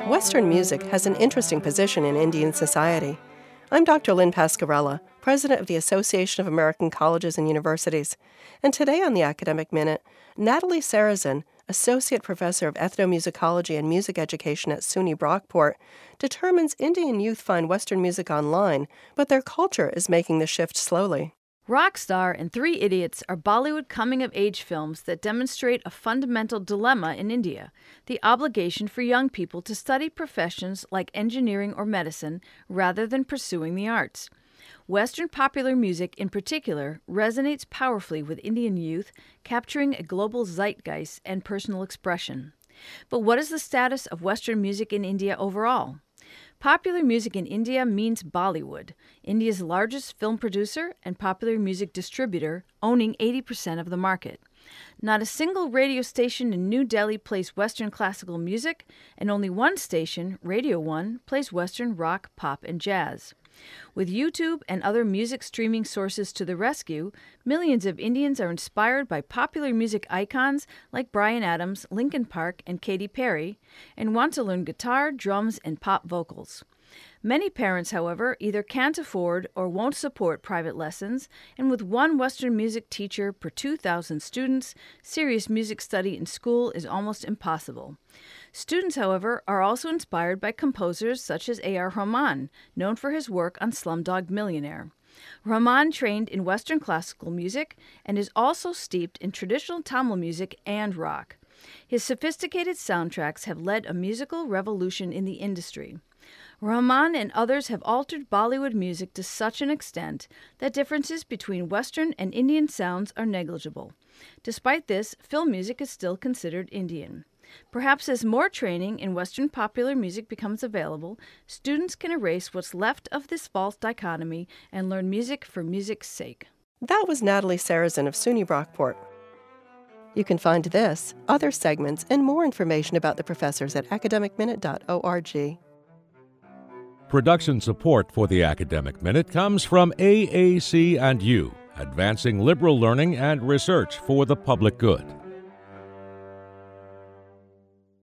Western music has an interesting position in Indian society. I'm Dr. Lynn Pasquarella, president of the Association of American Colleges and Universities, and today on the Academic Minute, Natalie Sarrazin, associate professor of ethnomusicology and music education at SUNY Brockport, determines Indian youth find Western music online, but their culture is making the shift slowly. Rockstar and Three Idiots are Bollywood coming-of-age films that demonstrate a fundamental dilemma in India, the obligation for young people to study professions like engineering or medicine rather than pursuing the arts. Western popular music, in particular, resonates powerfully with Indian youth, capturing a global zeitgeist and personal expression. But what is the status of Western music in India overall? Popular music in India means Bollywood, India's largest film producer and popular music distributor, owning 80% of the market. Not a single radio station in New Delhi plays Western classical music, and only one station, Radio 1, plays Western rock, pop, and jazz. With YouTube and other music streaming sources to the rescue, millions of Indians are inspired by popular music icons like Bryan Adams, Linkin Park, and Katy Perry, and want to learn guitar, drums, and pop vocals. Many parents, however, either can't afford or won't support private lessons, and with one Western music teacher per 2,000 students, serious music study in school is almost impossible. Students, however, are also inspired by composers such as A.R. Rahman, known for his work on Slumdog Millionaire. Rahman trained in Western classical music and is also steeped in traditional Tamil music and rock. His sophisticated soundtracks have led a musical revolution in the industry. Rahman and others have altered Bollywood music to such an extent that differences between Western and Indian sounds are negligible. Despite this, film music is still considered Indian. Perhaps as more training in Western popular music becomes available, students can erase what's left of this false dichotomy and learn music for music's sake. That was Natalie Sarrazin of SUNY Brockport. You can find this, other segments, and more information about the professors at academicminute.org. Production support for the Academic Minute comes from AAC and U, advancing liberal learning and research for the public good.